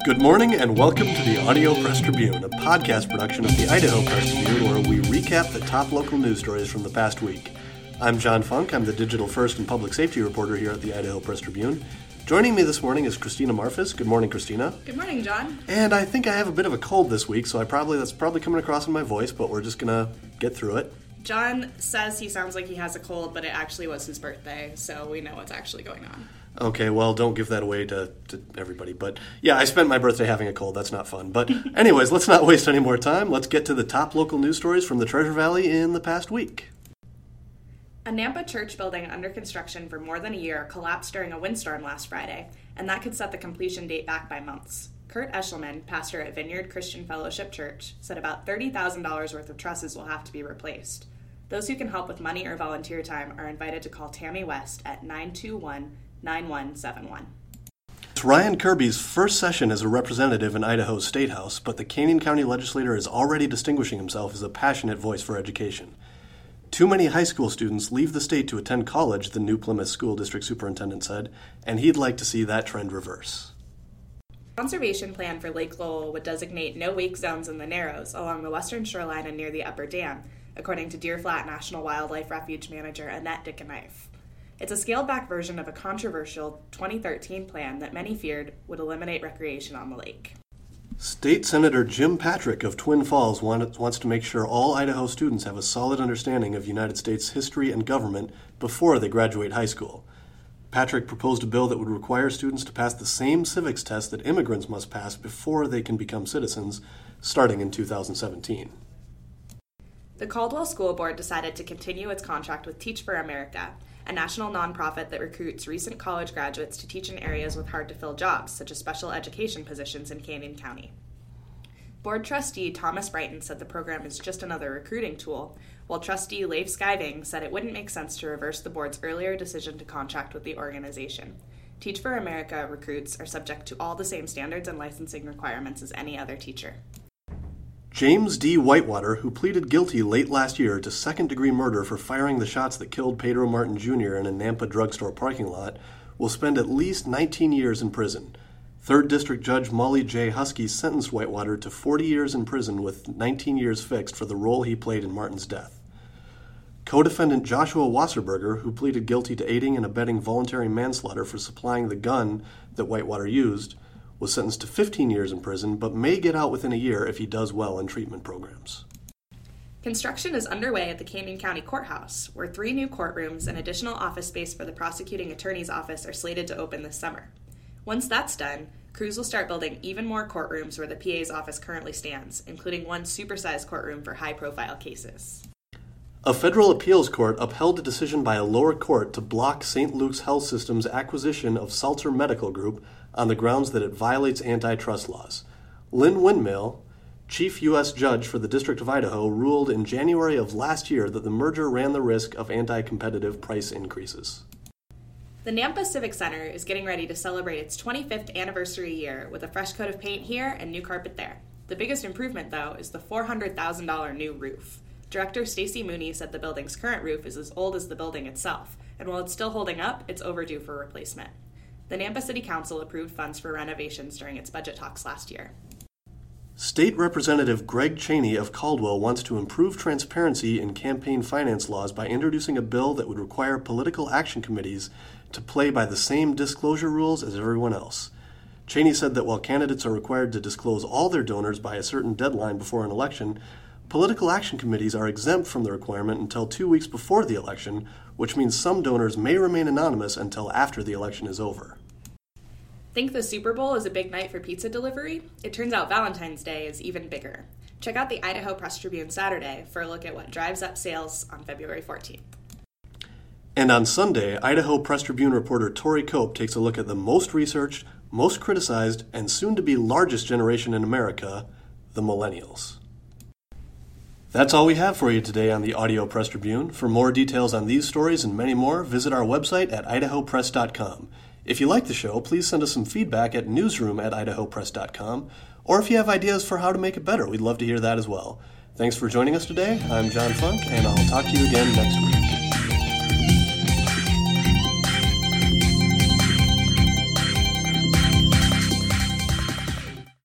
Good morning and welcome to the Audio Press Tribune, a podcast production of the Idaho Press Tribune where we recap the top local news stories from the past week. I'm John Funk. I'm the digital first and public safety reporter here at the Idaho Press Tribune. Joining me this morning is Christina Marfis. Good morning, Christina. Good morning, John. And I think I have a bit of a cold this week, so that's probably coming across in my voice, but we're just going to get through it. John says he sounds like he has a cold, but it actually was his birthday, so we know what's actually going on. Okay, well, don't give that away to everybody. But yeah, I spent my birthday having a cold. That's not fun. But anyways, let's not waste any more time. Let's get to the top local news stories from the Treasure Valley in the past week. A Nampa church building under construction for more than a year collapsed during a windstorm last Friday, and that could set the completion date back by months. Kurt Eschelman, pastor at Vineyard Christian Fellowship Church, said about $30,000 worth of trusses will have to be replaced. Those who can help with money or volunteer time are invited to call Tammy West at 921-9171. It's Ryan Kirby's first session as a representative in Idaho's State House, but the Canyon County legislator is already distinguishing himself as a passionate voice for education. Too many high school students leave the state to attend college, the New Plymouth School District Superintendent said, and he'd like to see that trend reverse. The conservation plan for Lake Lowell would designate no wake zones in the Narrows along the western shoreline and near the Upper Dam, according to Deer Flat National Wildlife Refuge manager Annette Dickenknife. It's a scaled-back version of a controversial 2013 plan that many feared would eliminate recreation on the lake. State Senator Jim Patrick of Twin Falls wants to make sure all Idaho students have a solid understanding of United States history and government before they graduate high school. Patrick proposed a bill that would require students to pass the same civics test that immigrants must pass before they can become citizens, starting in 2017. The Caldwell School Board decided to continue its contract with Teach for America, a national nonprofit that recruits recent college graduates to teach in areas with hard-to-fill jobs, such as special education positions in Canyon County. Board trustee Thomas Brighton said the program is just another recruiting tool, while trustee Leif Skiving said it wouldn't make sense to reverse the board's earlier decision to contract with the organization. Teach for America recruits are subject to all the same standards and licensing requirements as any other teacher. James D. Whitewater, who pleaded guilty late last year to second-degree murder for firing the shots that killed Pedro Martin Jr. in a Nampa drugstore parking lot, will spend at least 19 years in prison. 3rd District Judge Molly J. Husky sentenced Whitewater to 40 years in prison with 19 years fixed for the role he played in Martin's death. Co-defendant Joshua Wasserberger, who pleaded guilty to aiding and abetting voluntary manslaughter for supplying the gun that Whitewater used, was sentenced to 15 years in prison, but may get out within a year if he does well in treatment programs. Construction is underway at the Canyon County Courthouse, where 3 new courtrooms and additional office space for the prosecuting attorney's office are slated to open this summer. Once that's done, crews will start building even more courtrooms where the PA's office currently stands, including one supersized courtroom for high-profile cases. A federal appeals court upheld a decision by a lower court to block St. Luke's Health System's acquisition of Seltzer Medical Group on the grounds that it violates antitrust laws. Lynn Windmill, chief U.S. judge for the District of Idaho, ruled in January of last year that the merger ran the risk of anti-competitive price increases. The Nampa Civic Center is getting ready to celebrate its 25th anniversary year with a fresh coat of paint here and new carpet there. The biggest improvement, though, is the $400,000 new roof. Director Stacy Mooney said the building's current roof is as old as the building itself, and while it's still holding up, it's overdue for replacement. The Nampa City Council approved funds for renovations during its budget talks last year. State Representative Greg Cheney of Caldwell wants to improve transparency in campaign finance laws by introducing a bill that would require political action committees to play by the same disclosure rules as everyone else. Cheney said that while candidates are required to disclose all their donors by a certain deadline before an election, political action committees are exempt from the requirement until 2 weeks before the election, which means some donors may remain anonymous until after the election is over. Think the Super Bowl is a big night for pizza delivery? It turns out Valentine's Day is even bigger. Check out the Idaho Press Tribune Saturday for a look at what drives up sales on February 14th. And on Sunday, Idaho Press Tribune reporter Tori Cope takes a look at the most researched, most criticized, and soon-to-be largest generation in America, the millennials. That's all we have for you today on the Audio Press Tribune. For more details on these stories and many more, visit our website at idahopress.com. If you like the show, please send us some feedback at newsroom@idahopress.com, or if you have ideas for how to make it better, we'd love to hear that as well. Thanks for joining us today. I'm John Funk, and I'll talk to you again next week.